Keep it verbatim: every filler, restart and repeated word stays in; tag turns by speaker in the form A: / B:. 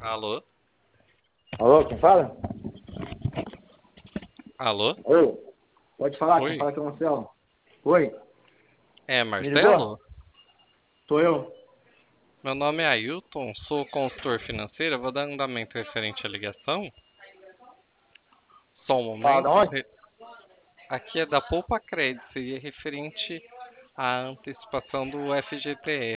A: Alô?
B: Alô, quem fala?
A: Alô?
B: Alô, pode falar, quem
A: Oi?
B: fala aqui é o Marcelo. Oi,
A: É
B: me
A: Marcelo?
B: ligou? Sou eu.
A: Meu nome é Ailton, sou consultor financeiro. Eu vou dar andamento referente à ligação. Só um
B: Fala de
A: momento.
B: onde?
A: Re- Aqui é da Poupa Crédito e é referente à antecipação do F G T S.